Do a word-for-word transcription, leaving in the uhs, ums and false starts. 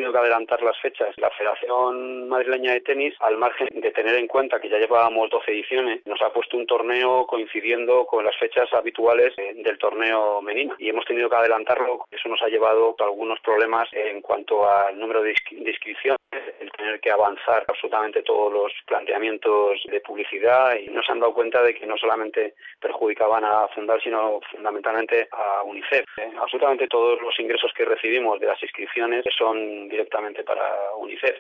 tenido que adelantar las fechas. La Federación Madrileña de Tenis, al margen de tener en cuenta que ya llevábamos doce ediciones, nos ha puesto un torneo coincidiendo con las fechas habituales del torneo Menina y hemos tenido que adelantarlo. Eso nos ha llevado a algunos problemas en cuanto al número de inscripciones, el tener que avanzar absolutamente todos los planteamientos de publicidad, y nos han dado cuenta de que no solamente perjudicaban a Fundal, sino fundamentalmente a UNICEF. Eh, absolutamente todos los ingresos que recibimos de las inscripciones son directamente para UNICEF.